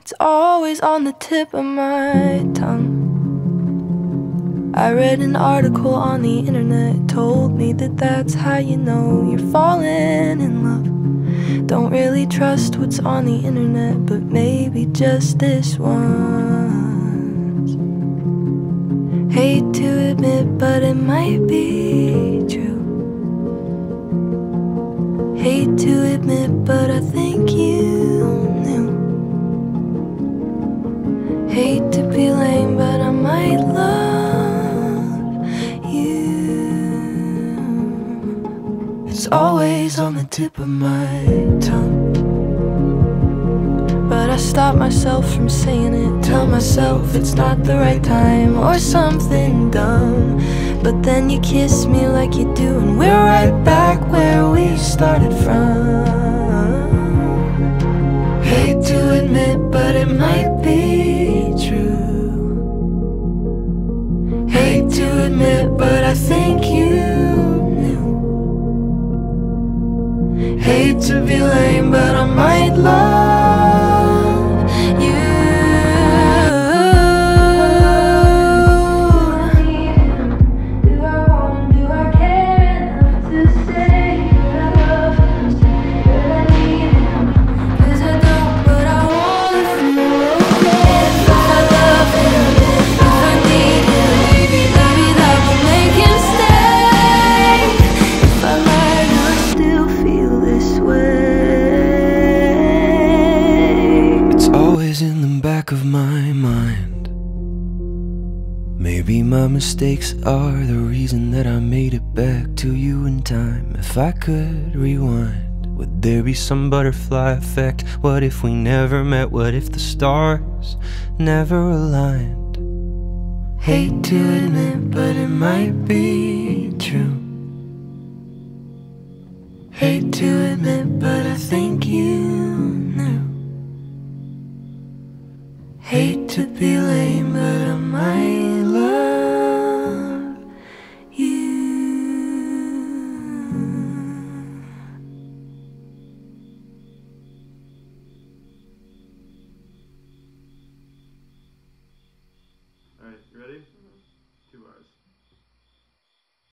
It's always on the tip of my tongue. I read an article on the internet, told me that that's how you know you're falling in love. Don't really trust what's on the internet, but maybe just this once. Hate to admit, but it might be true. Hate to admit, but I think you knew. Hate to be lame, but I might love you. It's always on the tip of my tongue, but I stop myself from saying it. Tell myself it's not the right time or something dumb, but then you kiss me like you do, and we're right back where we started from. Hate to admit, but it might be true. Hate to admit, but I think you knew. Hate to be lame, but I might love you. Do I want, do I care enough to say that I love him, that I need him? 'Cause I don't, but I wanna feel okay. If I love him, if I need him, maybe that will make him stay. If I lie, do I still feel this way? It's always in the back of my mind. Maybe my mistakes are the reason that I made it back to you in time. If I could rewind, would there be some butterfly effect? What if we never met? What if the stars never aligned? Hate to admit, but it might be true. Hate to admit, but I think you knew. Hate to be late.